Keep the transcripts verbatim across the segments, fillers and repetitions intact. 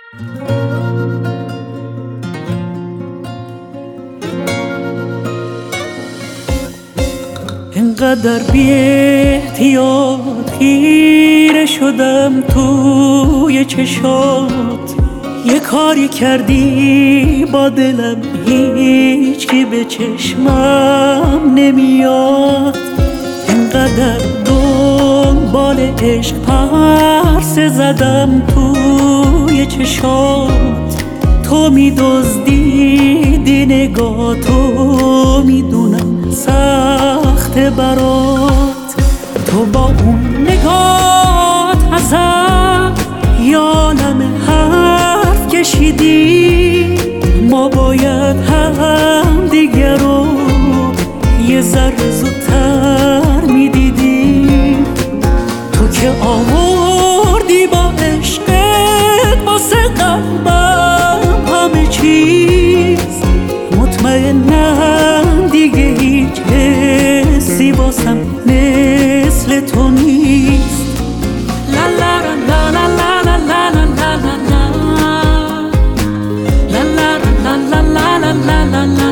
اینقدر بی احتیاط خیره شدم توی چشات، یه کاری کردی با دلم هیچ کی به چشمم نمیاد. اینقدر دنبال عشق پرسه زدم توی چشات، تو میدزدیدی نگاه، تو میدونم سخت برات. تو با اون نگات ازم یالم حرف کشیدی، ما باید هم دیگه رو یه ذره زودتر میدیدیم. تو که آوردی با عشقت واسه قلبم همه چیز، مطمئنم دیگه هیچ حسی واسم مثل تو نیست. لا لا لا لا لا لا لا لا لا لا لا لا لا لا لا.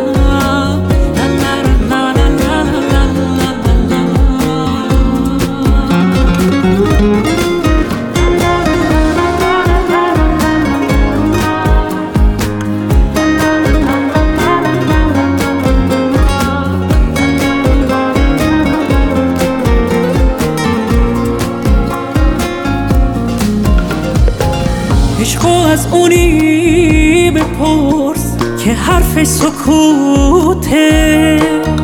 عشقو از اونی بپرس که حرف سکوته،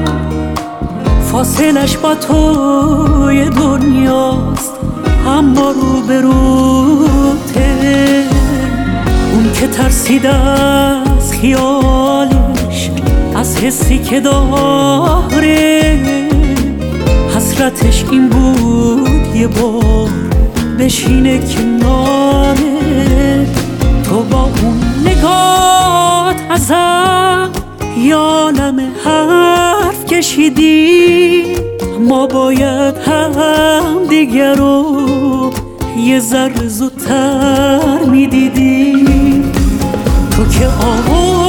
فاصلش با توی دنیاست اما رو به روته. اون که ترسید از خیالش، از حسی که داره، حسرتش این بود یه بار بشینه کناره. تو با اون نگات ازم یالم حرف کشیدی، ما باید هم دیگه رو یه ذره زودتر میدیدی. تو که آوردی